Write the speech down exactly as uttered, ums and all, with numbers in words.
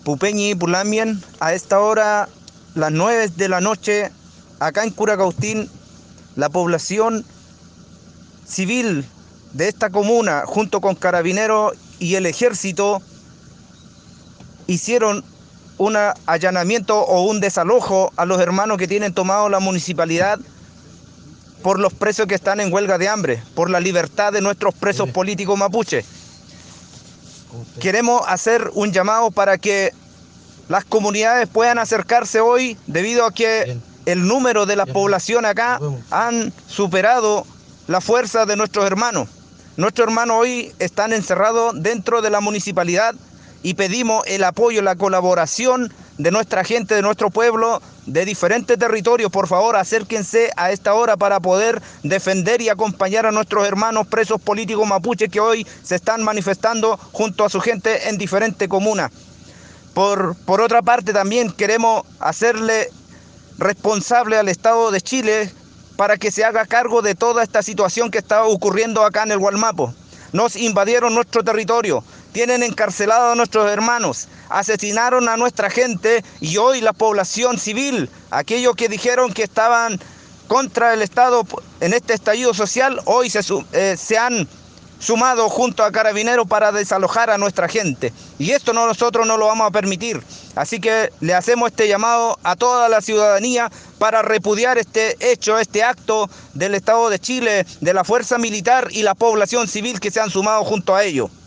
Pupeñi, Pulamien, a esta hora, las nueve de la noche, acá en Curacautín, la población civil de esta comuna, junto con Carabineros y el Ejército, hicieron un allanamiento o un desalojo a los hermanos que tienen tomado la municipalidad por los presos que están en huelga de hambre, por la libertad de nuestros presos políticos mapuches. Queremos hacer un llamado para que las comunidades puedan acercarse hoy, debido a que el número de la población acá han superado la fuerza de nuestros hermanos. Nuestros hermanos hoy están encerrados dentro de la municipalidad y pedimos el apoyo, la colaboración de nuestra gente, de nuestro pueblo, de diferentes territorios. Por favor, acérquense a esta hora para poder defender y acompañar a nuestros hermanos presos políticos mapuches que hoy se están manifestando junto a su gente en diferentes comunas. Por, por otra parte, también queremos hacerle responsable al Estado de Chile para que se haga cargo de toda esta situación que está ocurriendo acá en el Gualmapo. Nos invadieron nuestro territorio, tienen encarcelados a nuestros hermanos, asesinaron a nuestra gente y hoy la población civil, aquellos que dijeron que estaban contra el Estado en este estallido social, hoy se, eh, se han sumado junto a Carabineros para desalojar a nuestra gente. Y esto no, nosotros no lo vamos a permitir. Así que le hacemos este llamado a toda la ciudadanía para repudiar este hecho, este acto del Estado de Chile, de la fuerza militar y la población civil que se han sumado junto a ello.